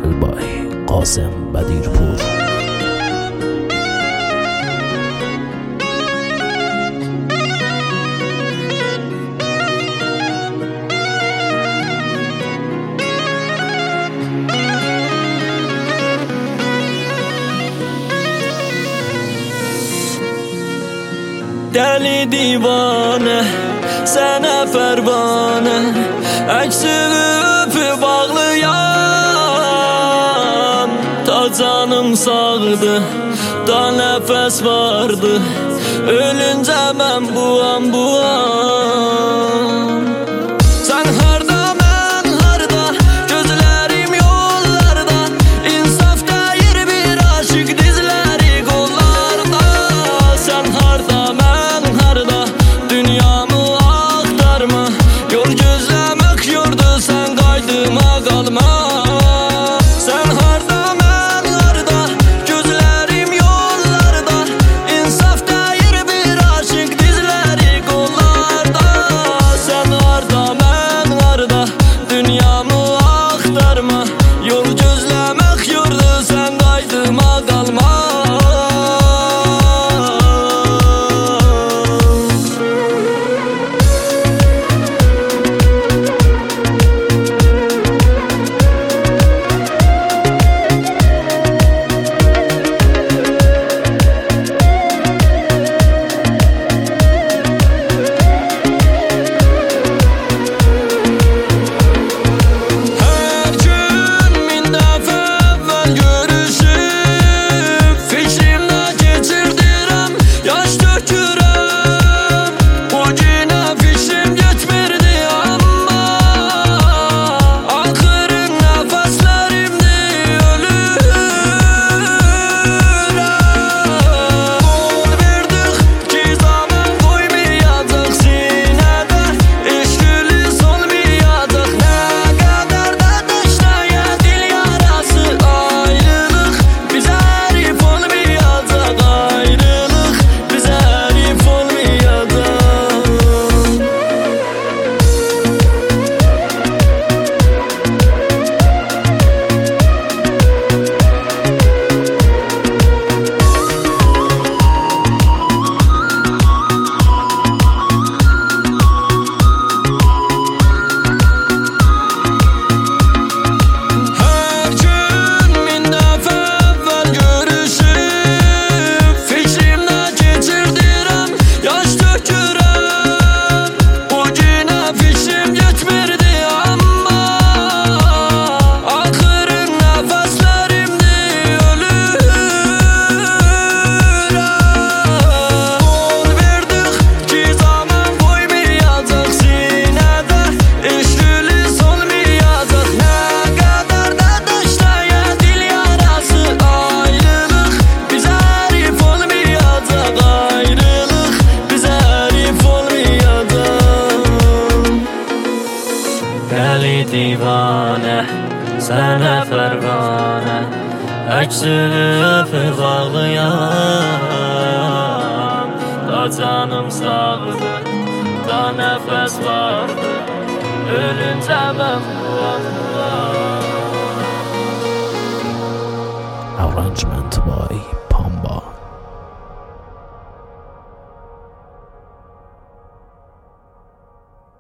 by Qasem Badirpur. Deli divane, sənə fərvanə, əksini öpüb ağlayan. Ta canım sağdı, da nəfəs vardı, ölüncə mən buam. Sən harda, mən harda, gözlərim yollarda, insaf deyir bir aşıq dizləri qollarda. Sən harda, mən harda, dünyamı axtarma, yol gözləmək yordu, sən qaydıma qalma. Sən harda, mən harda, gözlərim yollarda, insaf deyir bir aşıq dizləri qollarda. Sən harda, mən harda, dünyamı axtarma, yol gözləmək yordu, sən qaydıma qalma. Deli divane, sənə fərvanə, əksini öpüb ağlayan. Da canım sağdı, da nəfəs vardı, ölüncə mən buam. Arrangement by Paul